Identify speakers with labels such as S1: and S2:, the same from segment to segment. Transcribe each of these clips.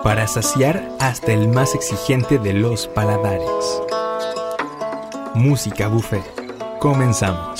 S1: para saciar hasta el más exigente de los paladares. Música Buffet. Comenzamos.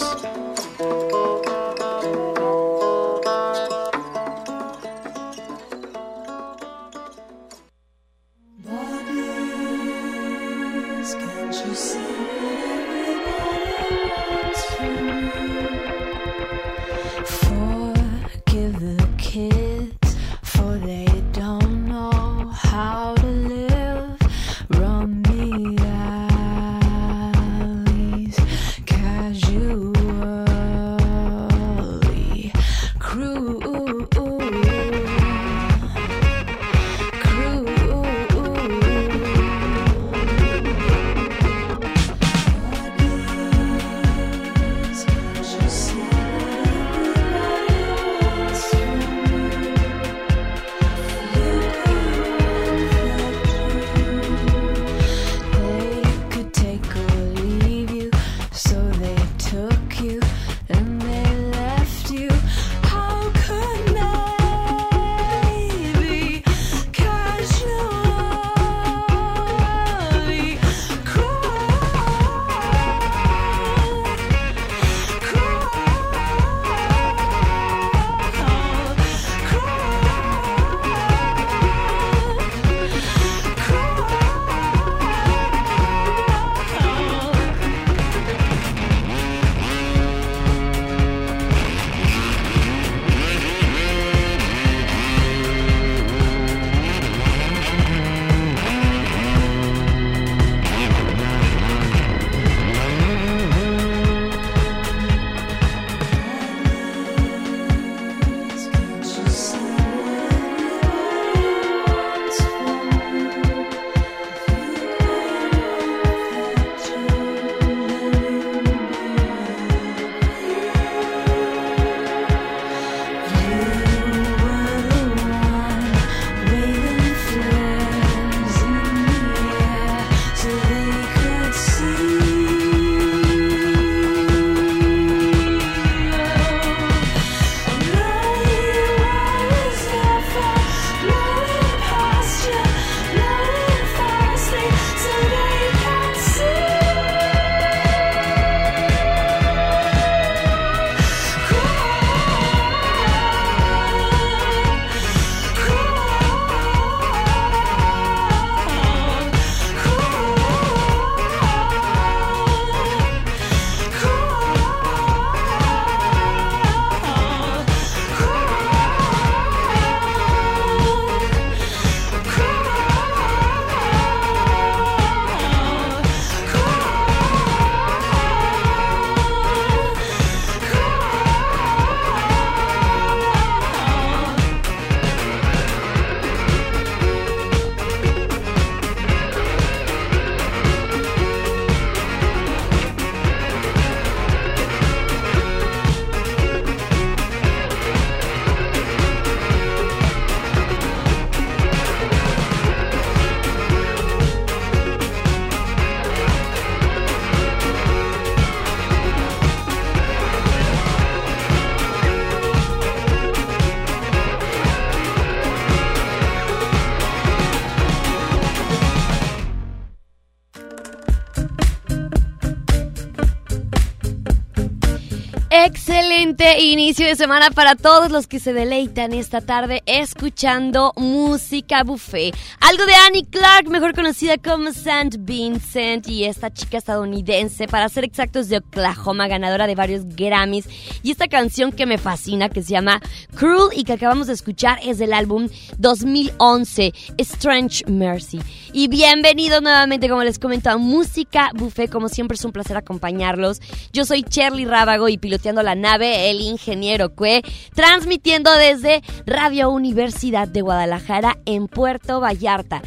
S2: Excelente inicio de semana para todos los que se deleitan esta tarde escuchando Música Buffet. Algo de Annie Clark, mejor conocida como St. Vincent, y esta chica estadounidense, para ser exactos, de Oklahoma, ganadora de varios Grammys. Y esta canción que me fascina, que se llama Cruel y que acabamos de escuchar, es del álbum 2011, Strange Mercy. Y bienvenidos nuevamente, como les comento, a Música Buffet. Como siempre es un placer acompañarlos. Yo soy Cherly Rábago y piloteando la nave, el ingeniero Cue, transmitiendo desde Radio Universidad de Guadalajara en Puerto Vallarta,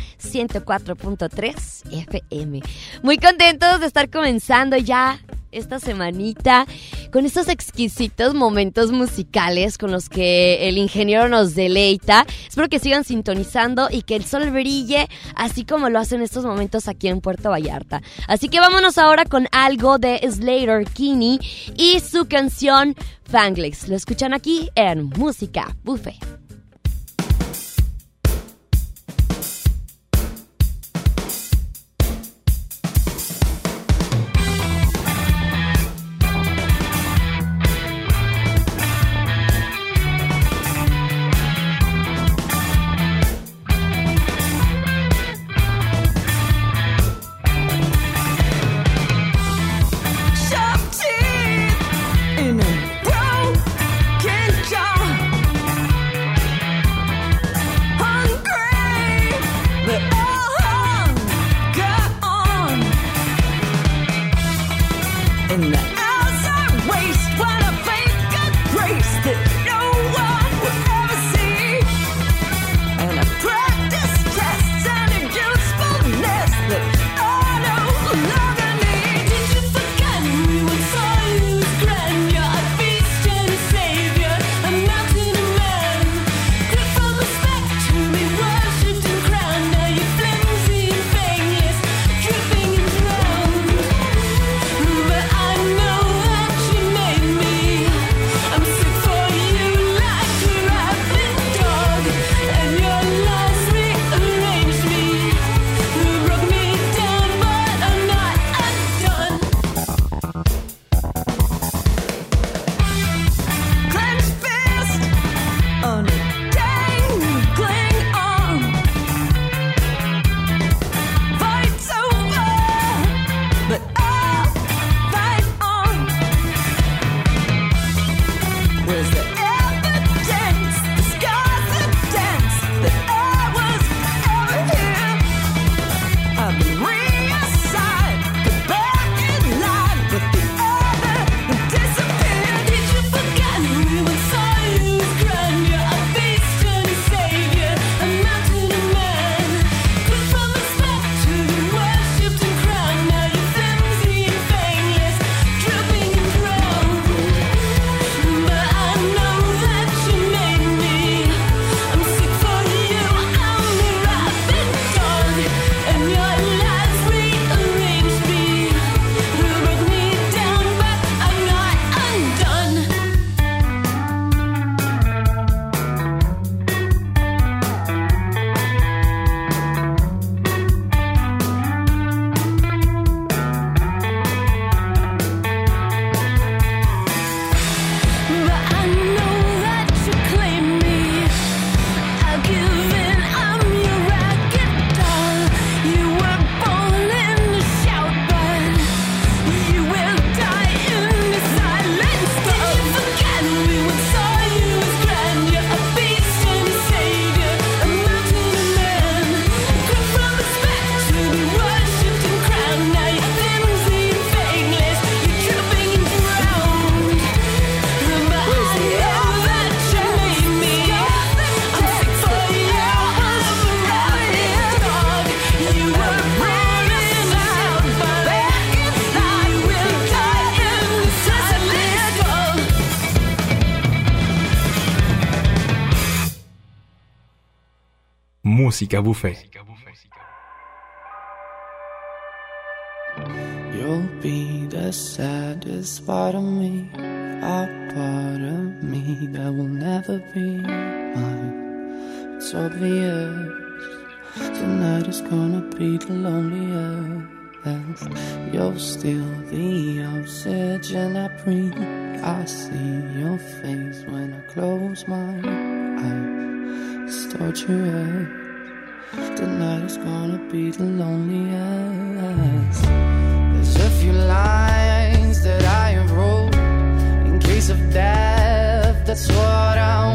S2: 104.3 FM. Muy contentos de estar comenzando ya esta semanita con estos exquisitos momentos musicales con los que el ingeniero nos deleita. Espero que sigan sintonizando y que el sol brille así como lo hacen estos momentos aquí en Puerto Vallarta. Así que vámonos ahora con algo de Sleater-Kinney y su canción Fangless. Lo escuchan aquí en Música Buffet.
S1: Música Buffet.
S3: You'll be the saddest part of me, a part of me that will never be mine. It's obvious, tonight is gonna be the loneliest. You're still the oxygen I breathe. I see your face when I close my eyes. It's torturous. Tonight is gonna be the loneliest. There's a few lines that I have wrote in case of death. That's what I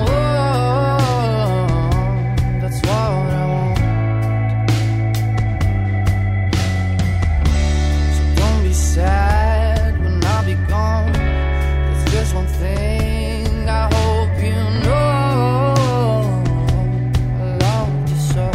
S3: want. That's what I want. So don't be sad when I'll be gone. There's just one thing I hope you know. I love you so.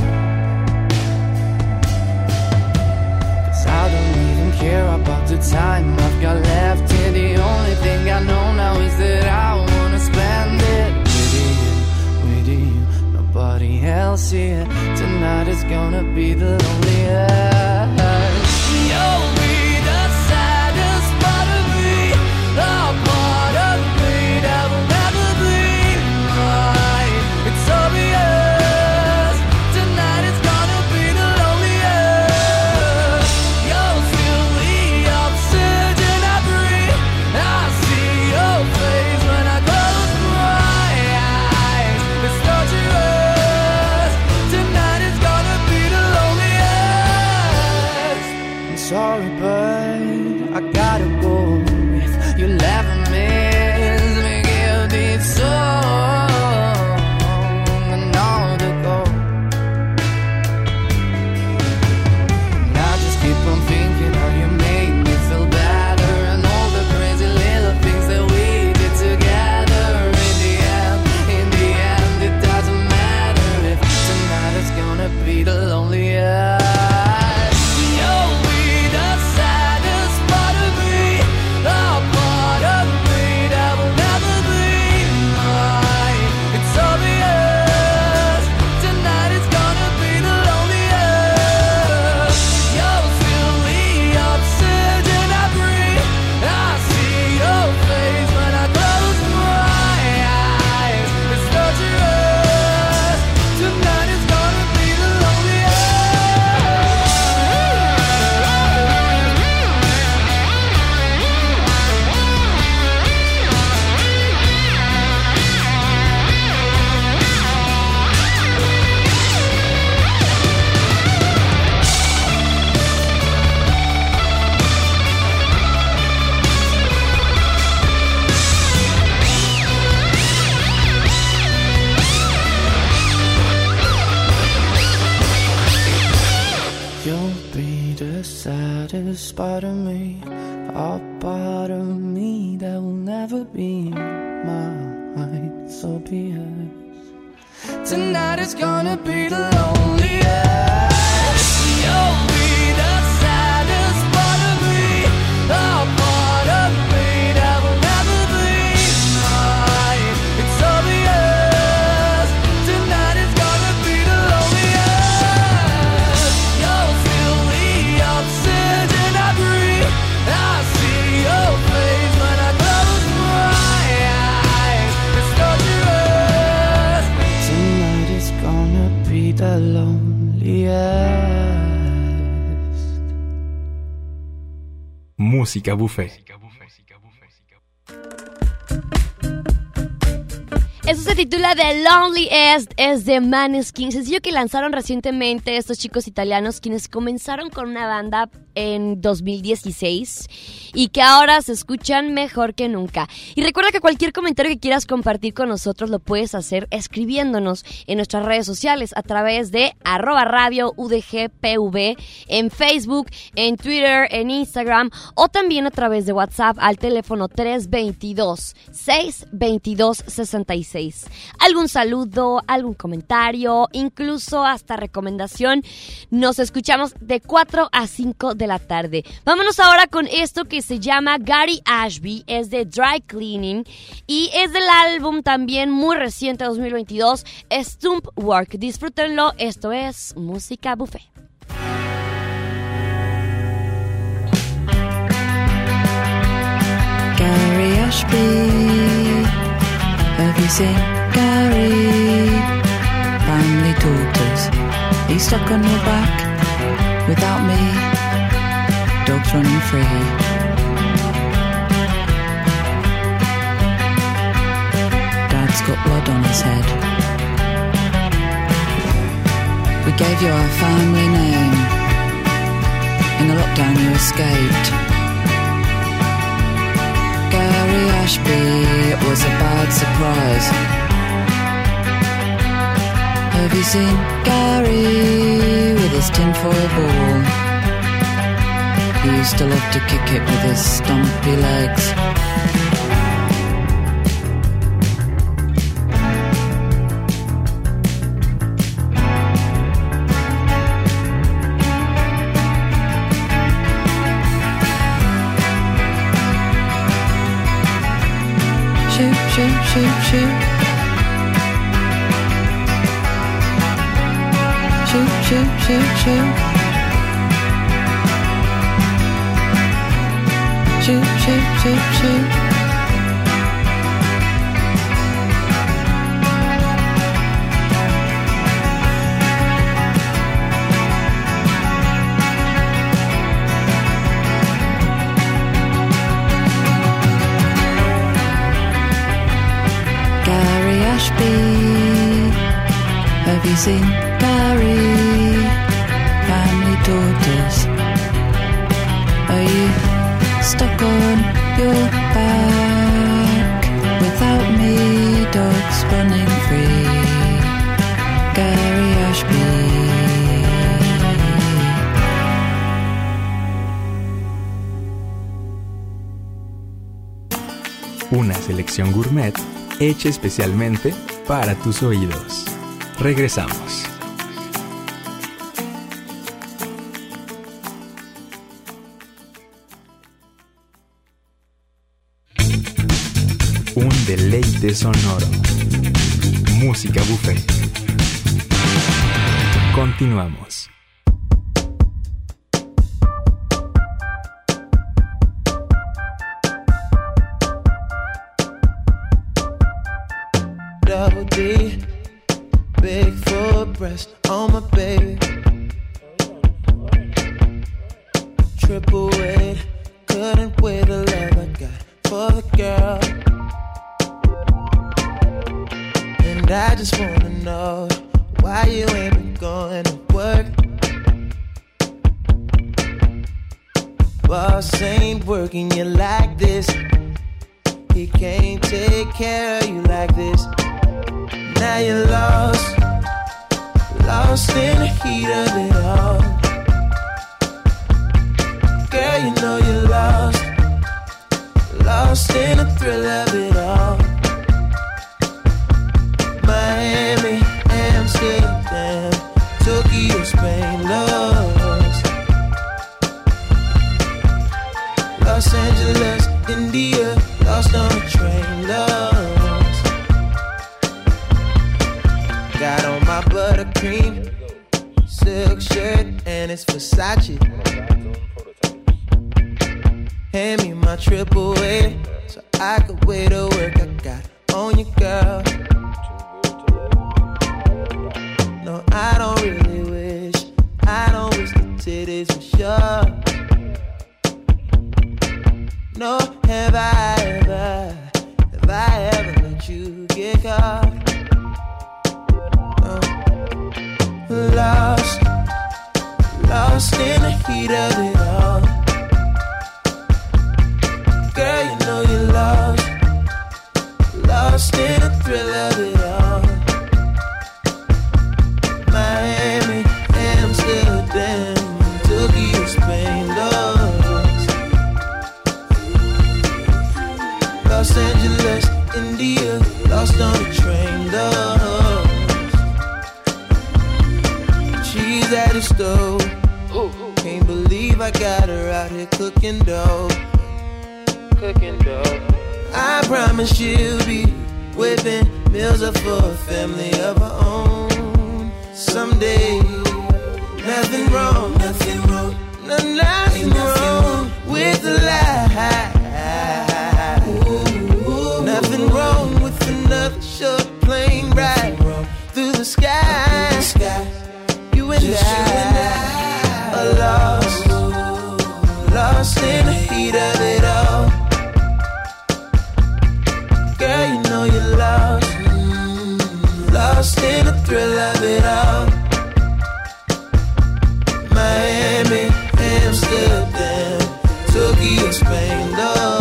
S3: Care about the time I've got left here. The only thing I know now is that I wanna spend it with you, nobody else here. Tonight is gonna be the loneliest. You'll be the saddest part of me, the part of me that will never be mine. It's obvious, tonight is gonna be the loneliest. You'll feel the oxygen I breathe. I see your face when I close my eyes. It's torturous, tonight is gonna be the loneliest. I'm sorry, but I gotta go. If you'll ever miss me, give this song another go. And I just keep on thinking how you made me feel better, and all the crazy little things that we did together. In the end, it doesn't matter if tonight is gonna be the loneliest. You'll be the saddest part of me, the part of me that will never be mine. It's obvious, tonight is gonna be the loneliest. You'll feel the oxygen I breathe. I see your face when I close my eyes. It's torturous, tonight is gonna be the You'll be the saddest part of me, a part of me that will never be mine. So be it. Tonight is gonna be the loneliest. You'll be the saddest part of me, a part of me that will never be mine. It's obvious, tonight is gonna be the loneliest. You'll feel the oxygen I breathe. I see your face when I close my eyes. It's torturous. Tonight is gonna be the loneliest.
S1: Música Buffet.
S2: Eso se titula The Loneliest, es de Maneskin, sencillo que lanzaron recientemente estos chicos italianos, quienes comenzaron con una banda en 2016 y que ahora se escuchan mejor que nunca. Y recuerda que cualquier comentario que quieras compartir con nosotros lo puedes hacer escribiéndonos en nuestras redes sociales a través de @radioudgpv en Facebook, en Twitter, en Instagram o también a través de WhatsApp al teléfono 322-622-66. Algún saludo, algún comentario, incluso hasta recomendación. Nos escuchamos de 4 a 5 de la tarde. Vámonos ahora con esto que se llama Gary Ashby, es de Dry Cleaning y es del álbum también muy reciente 2022, Stump Work. Disfrútenlo, esto es Música Buffet.
S4: Gary Ashby, have you seen Gary? Family daughters, he's stuck on your back without me, dogs running free. Dad's got blood on his head. We gave you our family name. In the lockdown you escaped. Gary Ashby, it was a bad surprise. Have you seen Gary with his tinfoil ball? He used to love to kick it with his stumpy legs. Shoot, shoot, shoot, shoot. Shoot, shoot, shoot, shoot. Shoot, shoot, shoot, shoot. Gary Ashby, have you seen Gary? Family daughters, are you stuck on your back without me? Dogs running free. Gary Ashby.
S1: Una selección gourmet hecha especialmente para tus oídos. Regresamos. Un deleite sonoro. Música buffet. Continuamos.
S5: Double D, big full breast on my baby. Triple weight, couldn't weigh the love I got for the girl. And I just wanna know why you ain't been going to work. Boss ain't working you like this. He can't take care of you like this. Now you're lost, lost in the heat of it all. Girl, you know you're lost, lost in the thrill of it all. Miami, Amsterdam, Tokyo, Spain, lost. Los Angeles, India, lost on a train, lost. Got on my buttercream silk shirt and it's Versace. Hand me my triple A so I could weigh the work I got on you, girl. No, I don't really wish, I don't wish the titties were sure. No, have I ever let you get caught? Lost, lost in the heat of it all. Girl, you know you're lost, lost in the thrill of it all. Miami, Amsterdam, Tokyo, Spain, lost. Los Angeles, India, lost on the train, lost. She's at the stove, can't believe I I got her out here cooking dough. I promise she'll be whipping meals up for a family of her own someday. Nothing wrong, nothing wrong with the lie. Nothing wrong with another short plane ride through the sky. You and I are lost in the heat of it all. Girl, you know you're lost in the thrill of it all. Miami, Amsterdam, Tokyo, Spain,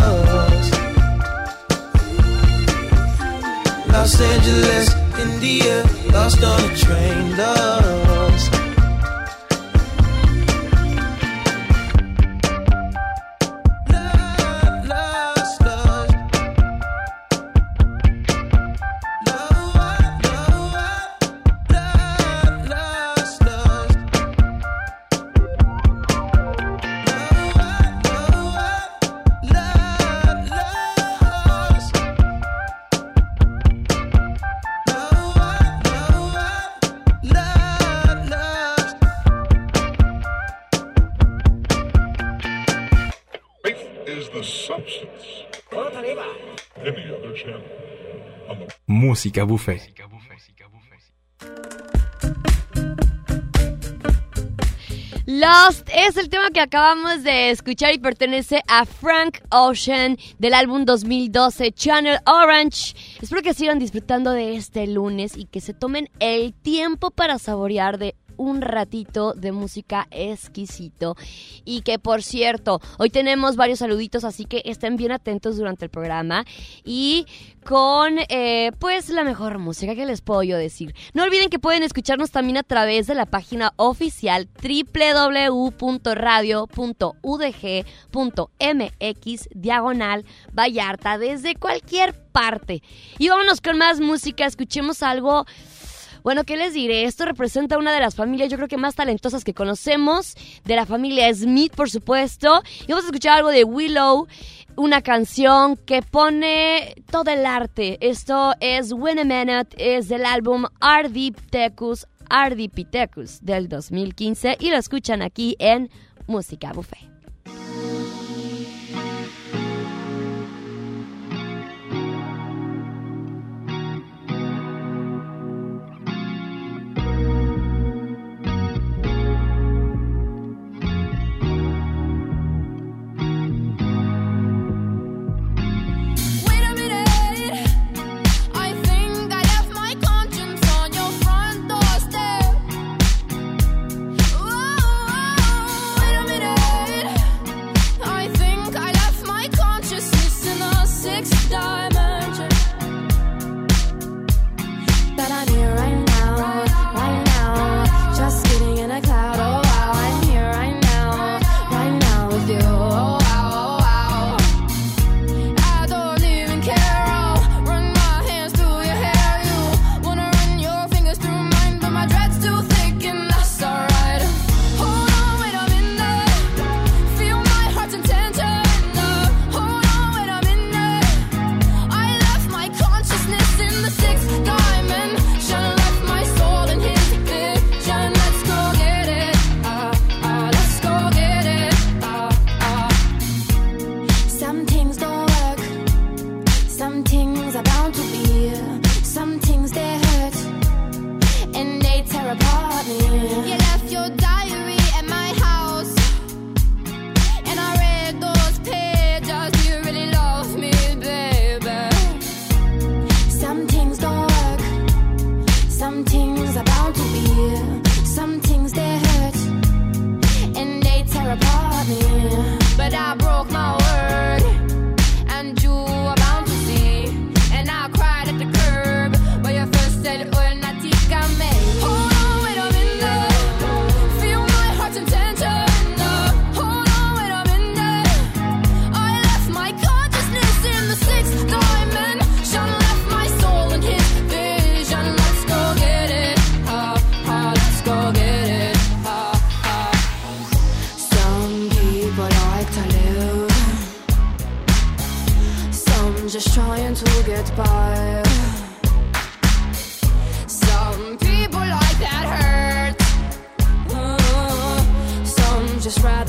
S5: Los Angeles, India, lost on a train, lost.
S1: Música Buffet.
S2: Lost es el tema que acabamos de escuchar y pertenece a Frank Ocean del álbum 2012 Channel Orange. Espero que sigan disfrutando de este lunes y que se tomen el tiempo para saborear de un ratito de música exquisito. Y que, por cierto, hoy tenemos varios saluditos, así que estén bien atentos durante el programa y con pues la mejor música que les puedo yo decir. No olviden que pueden escucharnos también a través de la página oficial www.radio.udg.mx/Vallarta desde cualquier parte. Y vámonos con más música, escuchemos algo. Bueno, ¿qué les diré? Esto representa una de las familias, yo creo que más talentosas que conocemos, de la familia Smith, por supuesto. Y vamos a escuchar algo de Willow, una canción que pone todo el arte. Esto es When a Minute, es del álbum Ardipithecus del 2015 y lo escuchan aquí en Música Buffet.
S6: Some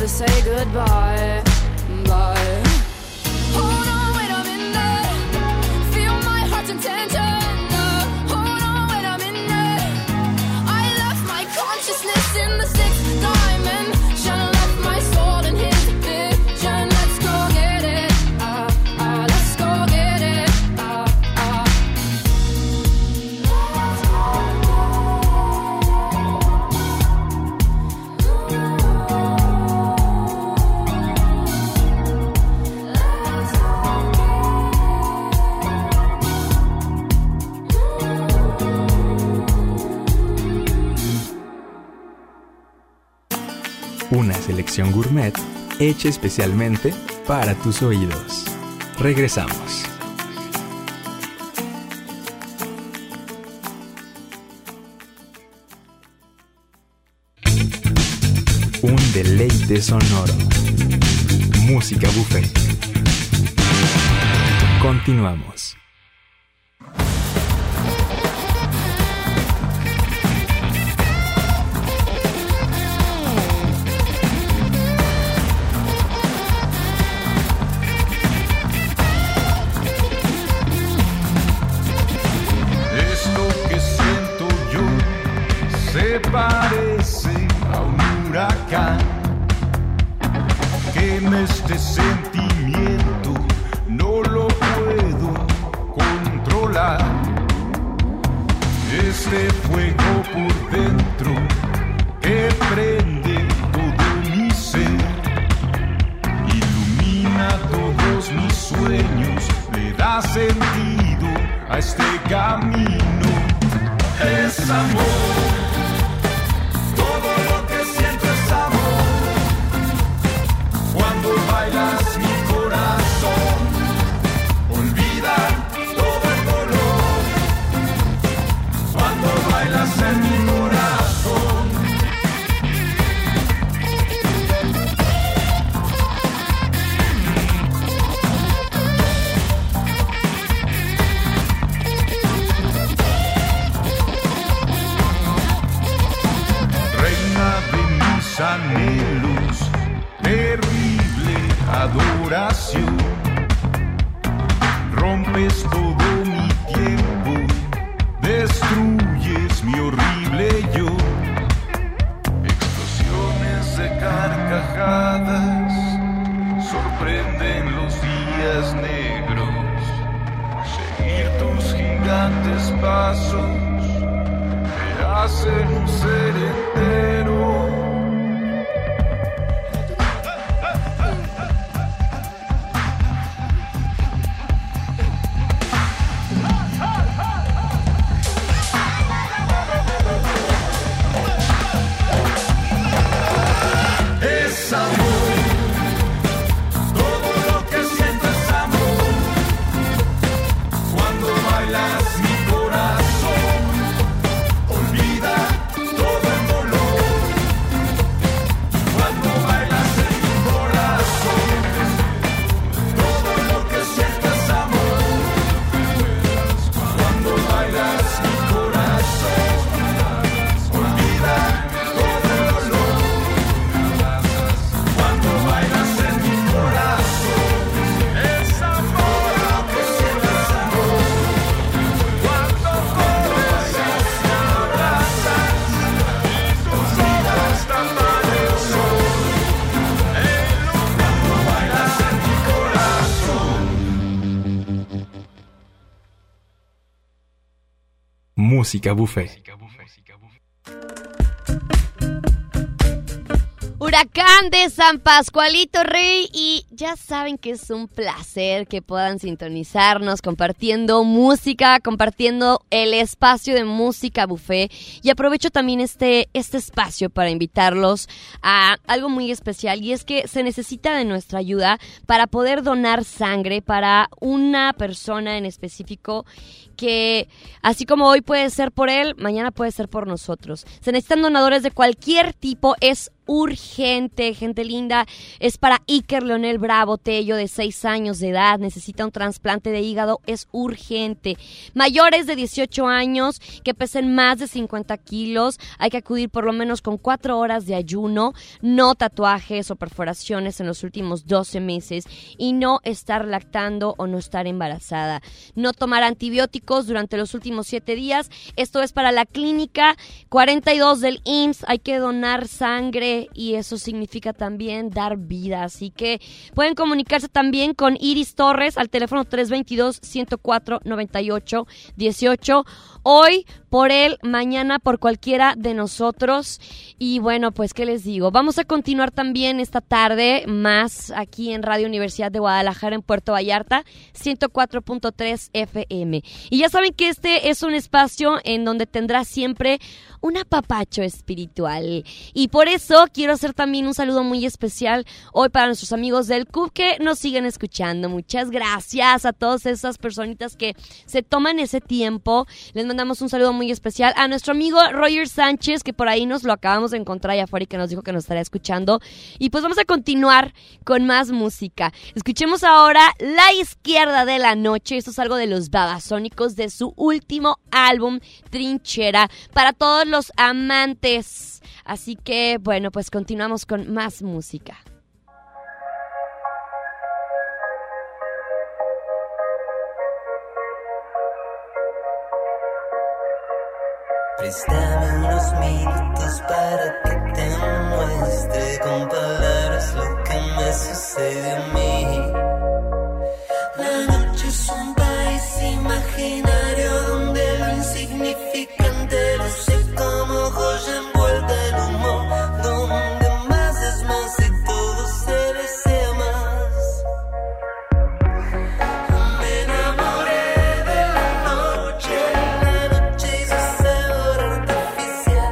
S6: never say goodbye. Bye. Hold on, wait a minute. Feel my heart's intention. Hold on, wait a minute. I left my consciousness in the sixth dimension. Left my soul in his vision. Let's go get it. Let's go get it.
S1: Una selección gourmet hecha especialmente para tus oídos. Regresamos. Un deleite sonoro. Música buffet. Continuamos.
S7: Parece a un huracán, que este sentimiento no lo puedo controlar. Este fuego por dentro que prende todo mi ser, ilumina todos mis sueños, le da sentido a este camino. Es amor. Bailas mi corazón, olvida todo el dolor. Cuando bailas en mi corazón, reina de mis anhelos, terrible adoración, rompes todo mi tiempo, destruyes mi horrible yo. Explosiones de carcajadas sorprenden los días negros. Seguir tus gigantes pasos te hacen un ser entero.
S1: Música buffet.
S2: Huracán de San Pascualito Rey, y ya saben que es un placer que puedan sintonizarnos compartiendo música, compartiendo el espacio de Música Buffet, y aprovecho también este espacio para invitarlos a algo muy especial, y es que se necesita de nuestra ayuda para poder donar sangre para una persona en específico que, así como hoy puede ser por él, mañana puede ser por nosotros. Se necesitan donadores de cualquier tipo, es urgente, gente linda. Es para Iker Leonel Bravo Tello, de 6 años de edad. Necesita un trasplante de hígado, es urgente. Mayores de 18 años que pesen más de 50 kilos, hay que acudir por lo menos con 4 horas de ayuno, no tatuajes o perforaciones en los últimos 12 meses y no estar lactando o no estar embarazada. No tomar antibióticos durante los últimos 7 días. Esto es para la clínica 42 del IMSS. Hay que donar sangre y eso significa también dar vida. Así que pueden comunicarse también con Iris Torres al teléfono 322-104-98-18. Hoy por él, mañana por cualquiera de nosotros. Y bueno, pues qué les digo, vamos a continuar también esta tarde más aquí en Radio Universidad de Guadalajara en Puerto Vallarta, 104.3 FM. Y ya saben que este es un espacio en donde tendrá siempre un apapacho espiritual. Y por eso quiero hacer también un saludo muy especial hoy para nuestros amigos del CUB que nos siguen escuchando. Muchas gracias a todas esas personitas que se toman ese tiempo. Les mandamos un saludo muy especial a nuestro amigo Roger Sánchez, que por ahí nos lo acabamos de encontrar allá afuera y que nos dijo que nos estaría escuchando. Y pues vamos a continuar con más música. Escuchemos ahora La Izquierda de la Noche. Esto es algo de los Babasónicos de su último álbum, Trinchera, para todos los amantes. Así que bueno, pues continuamos con más música.
S8: Préstame unos minutos para que te muestre con palabras lo que me sucede a mí. La noche es un país imaginario donde lo insignificante luce como joya envuelta en humo, donde más es más y todo se desea más. Me enamoré de la noche hizo sabor artificial.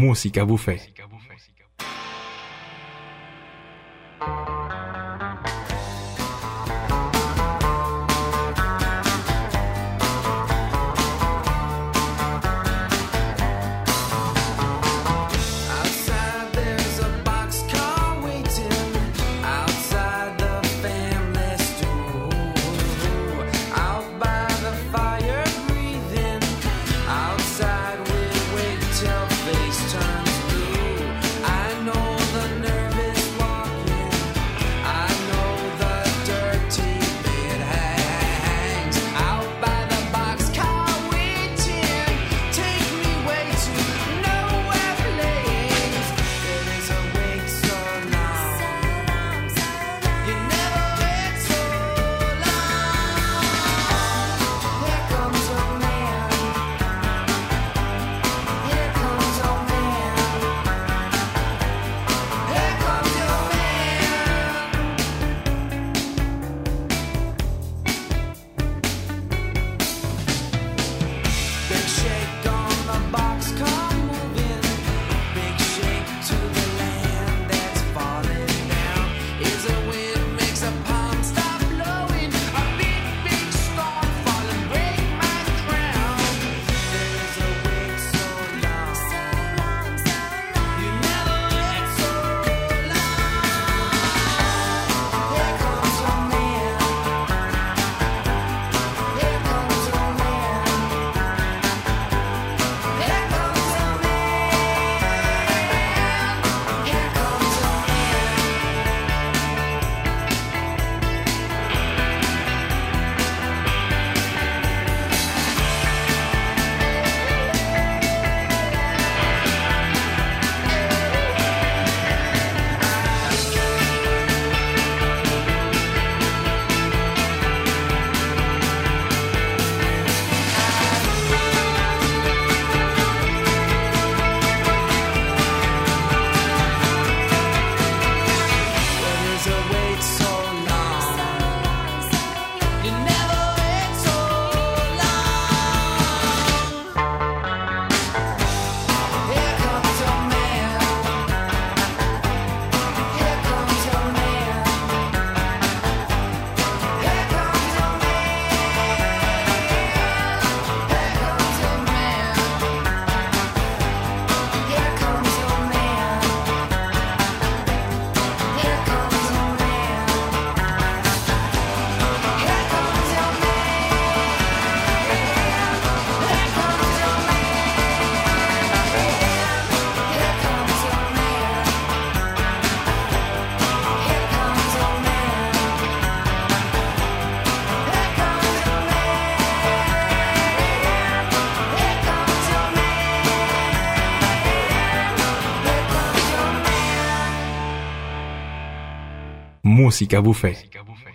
S1: Música Buffet.
S5: Outside there's a boxcar waiting. Outside the family store. Out by the fire breathing. Outside we wait till face turns blue. I know the nervous walking. I know the dirty bed hangs. Out by the boxcar waiting. Take me way to nowhere place. There is a wait so long. You never wait so long. Here comes a man. Here comes a man. Here comes your man. Big shake on the boxcar moving. Big shake to the land that's falling down. Is a wind makes a palm stop blowing. A big, big storm falling, break my crown. There is a wait so long. You never wait so long. Here comes a man. Here comes a man. Here comes a man. Here comes a There is a wait so long. You never wait so long. Here comes a man. Here comes a man. Here comes a man. Here comes a man. Here comes a man. Here comes a
S1: Música Buffet.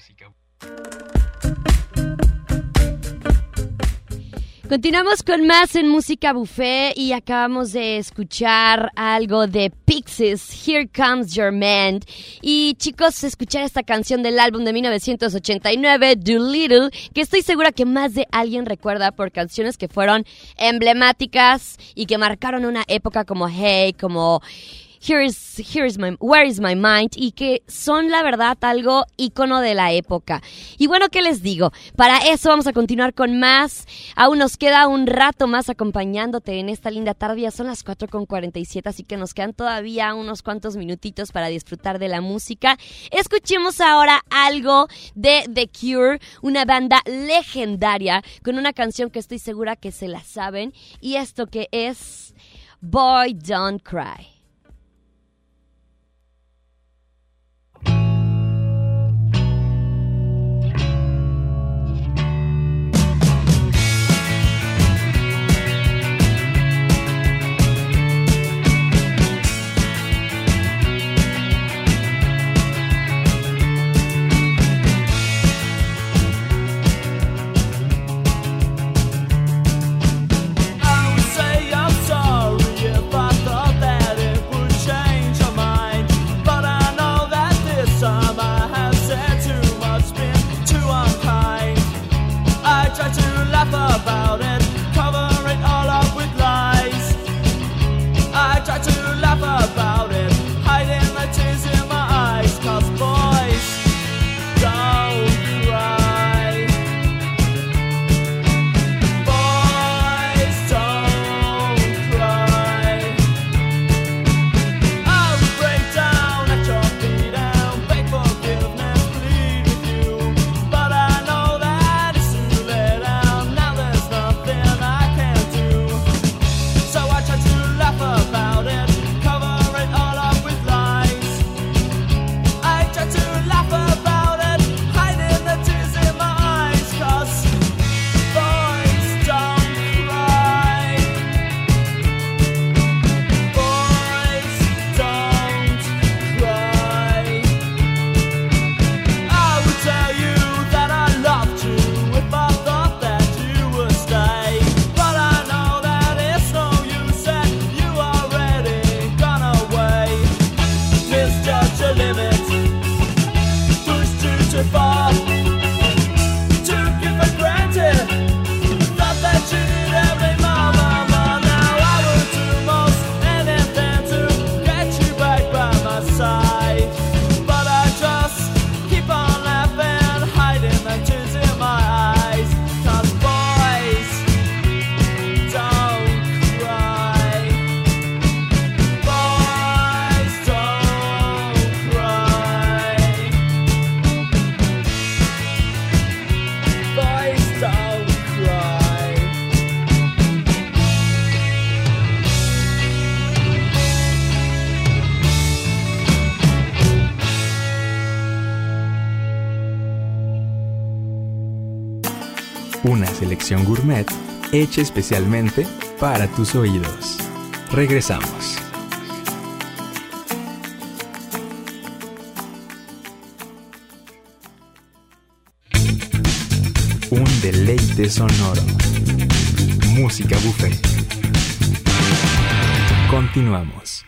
S2: Continuamos con más en Música Buffet y acabamos de escuchar algo de Pixies, Here Comes Your Man. Y chicos, escuchar esta canción del álbum de 1989, Doolittle, que estoy segura que más de alguien recuerda por canciones que fueron emblemáticas y que marcaron una época como Hey, como Where is my mind, y que son la verdad algo ícono de la época. Y bueno, ¿qué les digo? Para eso vamos a continuar con más. Aún nos queda un rato más acompañándote en esta linda tarde. Ya son las 4:47, así que nos quedan todavía unos cuantos minutitos para disfrutar de la música. Escuchemos ahora algo de The Cure, una banda legendaria con una canción que estoy segura que se la saben, y esto que es Boy Don't Cry.
S5: I would say I'm sorry if I thought that
S1: Una selección gourmet hecha especialmente para tus oídos. Regresamos. Un deleite sonoro. Música buffet. Continuamos.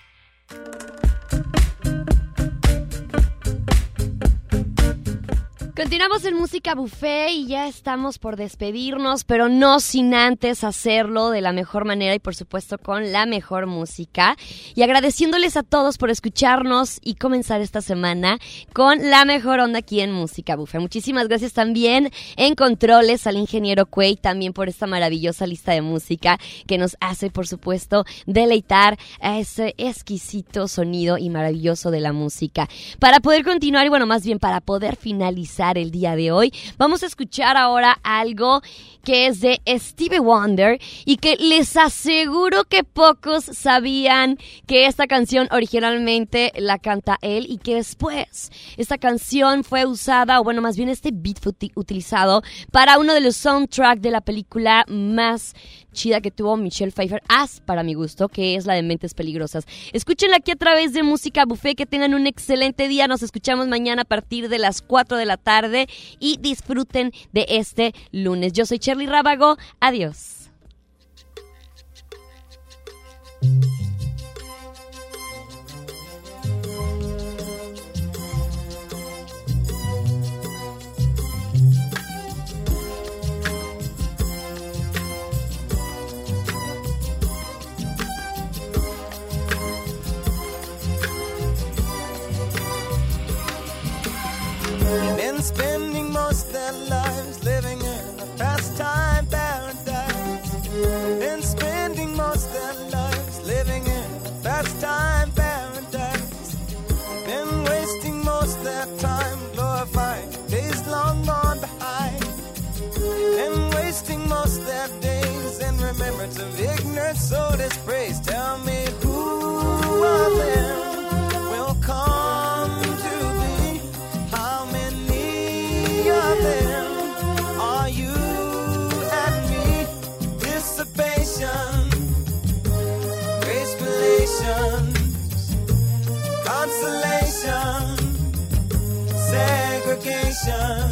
S2: Continuamos en Música Buffet y ya estamos por despedirnos, pero no sin antes hacerlo de la mejor manera y por supuesto con la mejor música. Y agradeciéndoles a todos por escucharnos y comenzar esta semana con la mejor onda aquí en Música Buffet. Muchísimas gracias también en controles al ingeniero Cuey, también por esta maravillosa lista de música que nos hace por supuesto deleitar a ese exquisito sonido y maravilloso de la música. Para poder continuar y bueno, más bien para poder finalizar el día de hoy, vamos a escuchar ahora algo que es de Stevie Wonder y que les aseguro que pocos sabían que esta canción originalmente la canta él y que después esta canción fue usada, o bueno, más bien este beat fue utilizado para uno de los soundtracks de la película más chida que tuvo Michelle Pfeiffer, para mi gusto, que es la de Mentes Peligrosas. Escúchenla aquí a través de Música Buffet, que tengan un excelente día, nos escuchamos mañana a partir de las 4 de la tarde y disfruten de este lunes. Yo soy Cherly Rábago, adiós.
S5: Been spending most of their lives living in a pastime paradise. Been spending most of their lives living in a pastime paradise. Been wasting most of their time glorifying days long gone behind. Been wasting most of their days in remembrance of ignorance, so dispraise. Tell me who of them will come to be? How many of them are you and me? Dissipation, grace relations, consolation, segregation,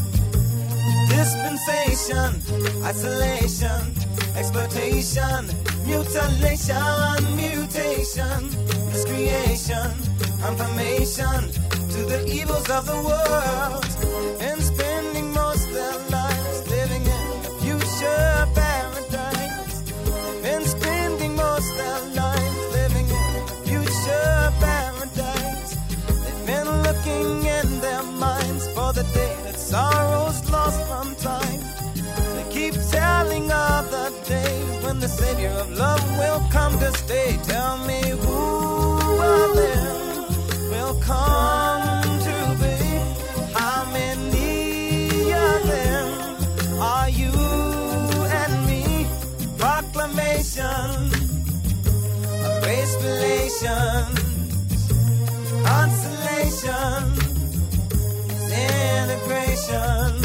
S5: dispensation, isolation, exploitation, mutilation, mutation, miscreation, confirmation to the evils of the world, and spending most of their lives living in a future paradise, and spending most of their lives living in a future paradise. They've been looking in their minds for the day that sorrow's lost from time. They keep telling of the day when the Savior of love will come to stay. Tell me who of them will come to be? How many of them are you and me? Proclamation of grace relations, consolation, integration,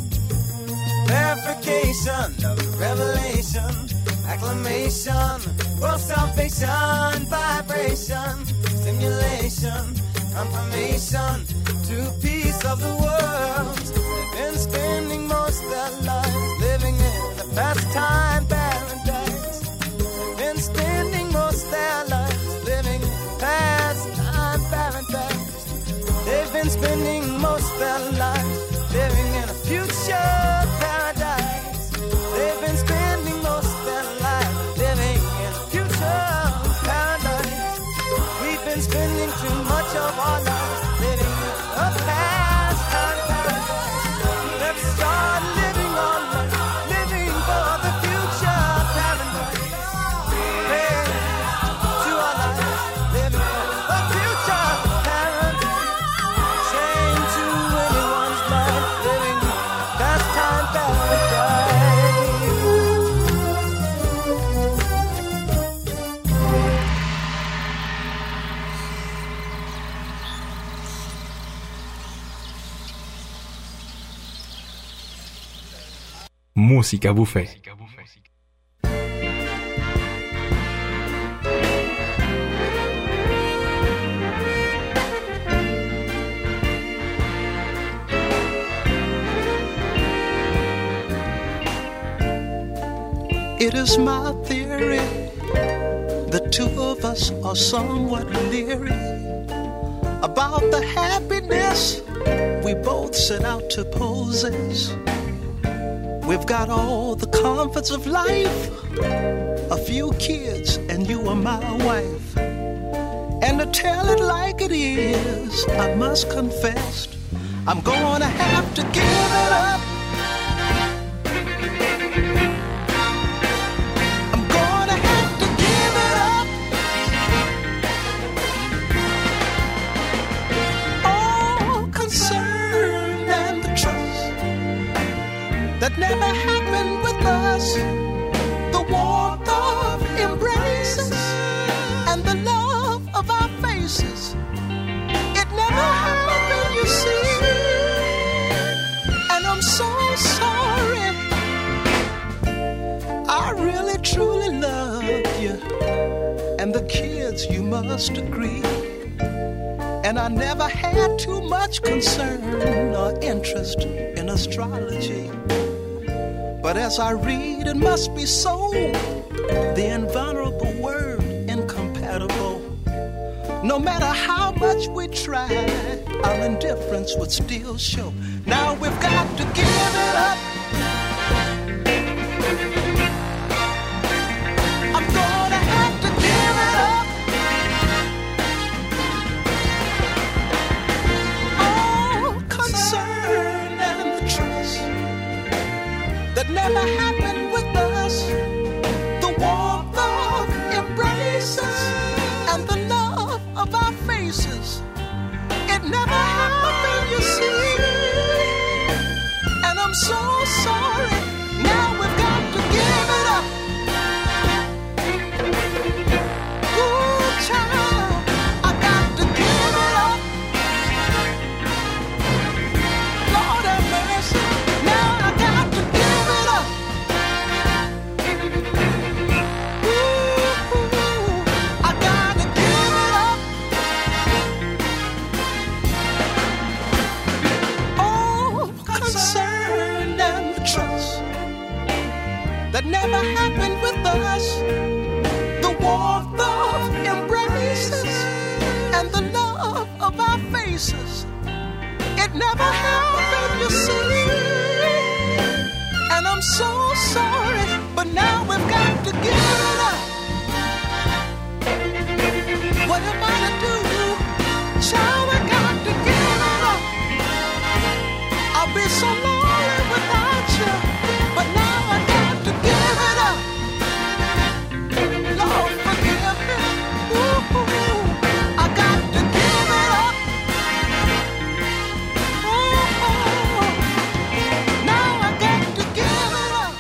S5: verification of revelation, acclamation, world salvation, vibration, stimulation, confirmation to peace of the world. They've been spending most of their lives living in a pastime paradise. They've been spending most of their lives living in a pastime paradise. They've been spending most of their lives living in a future paradise. They've been spending most of their lives living in a future paradise. We've been spending too much of our lives living in a pastime paradise. Let's start living on life, living for the future paradise. Pray to our lives, living for a future paradise. Shame to anyone's life living in a pastime
S1: Música Buffet.
S9: It is my theory, the two of us are somewhat leery about the happiness we both set out to possess. We've got all the comforts of life, a few kids, and you are my wife. And to tell it like it is, I must confess, I'm gonna have to give it up. I'm gonna have to give it up. All concern and the trust that never happened with us, the warmth of embraces and the love of our faces, it never happened, you see. And I'm so sorry, I really truly love you, and the kids, you must agree. And I never had too much concern or interest in astrology. But as I read, it must be so, the invulnerable word, incompatible. No matter how much we tried, our indifference would still show. Now we've got to give it up. I'm gonna have to give it up. All concern and the trust that never happened with us, the warmth of embraces and the love of our faces, it never happened, you see. And I'm so sorry, now we've got to give it up. Ooh, child, I got to give it up. Lord have mercy, now I got to give it up. Ooh, I got to give it up. Oh, concern and the trust that never happened with us, the warmth of embraces and the love of our faces, it never happened, you see. And I'm so sorry, but now we've got to give it up. What am I to do? Child, I got to give it up. I'll be so lonely without you, but now I got to give it up. Lord, forgive me. Ooh, I got to give it up. Oh, now I got to give it up.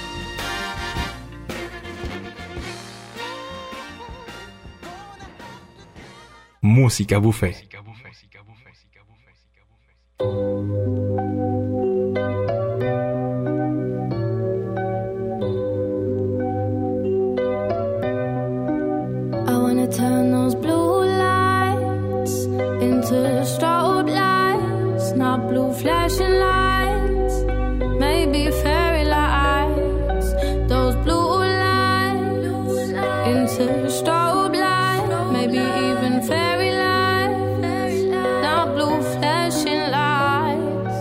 S1: Música Buffet.
S6: I wanna turn those blue lights into strobe lights, not blue flashing lights, maybe fairy lights. Those blue lights into strobe lights, maybe even fairy lights, not blue flashing lights.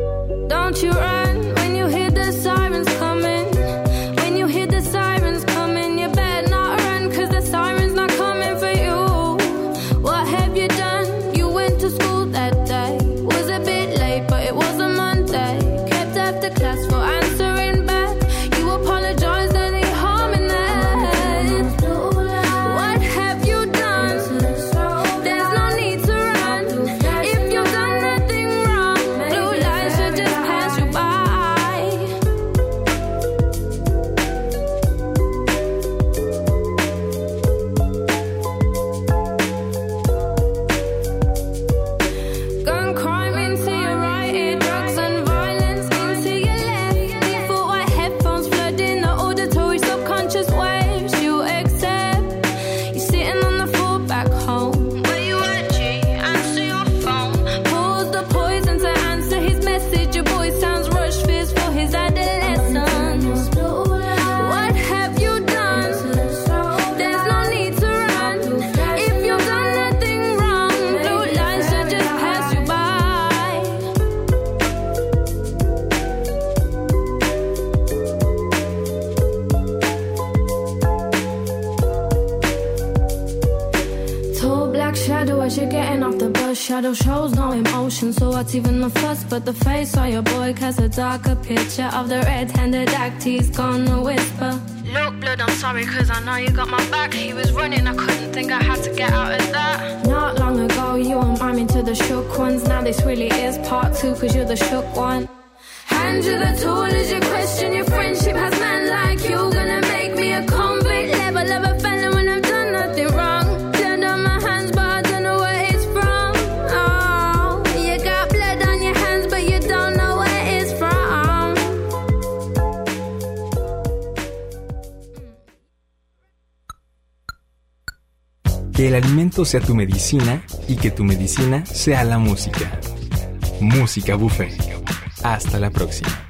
S6: Don't you run when you hear the sirens coming, when you hear the sirens coming. Cause you're getting off the bus, shadow shows no emotion. So what's even the fuss but the face of your boy casts a darker picture of the red-handed act he's gonna whisper. Look, blood, I'm sorry cause I know you got my back. He was running, I couldn't think I had to get out of that. Not long ago you were miming to the shook ones. Now this really is part two cause you're the shook one. Hand you the tool as you question your friendship. Has men like you gonna make me a convict? Level of a felon when I've done nothing wrong. Blood on my hands but I don't know where it's from. Oh, you got blood on your hands but you don't know where it's from.
S1: Que el alimento sea tu medicina y que tu medicina sea la música. Música Buffet. Hasta la próxima.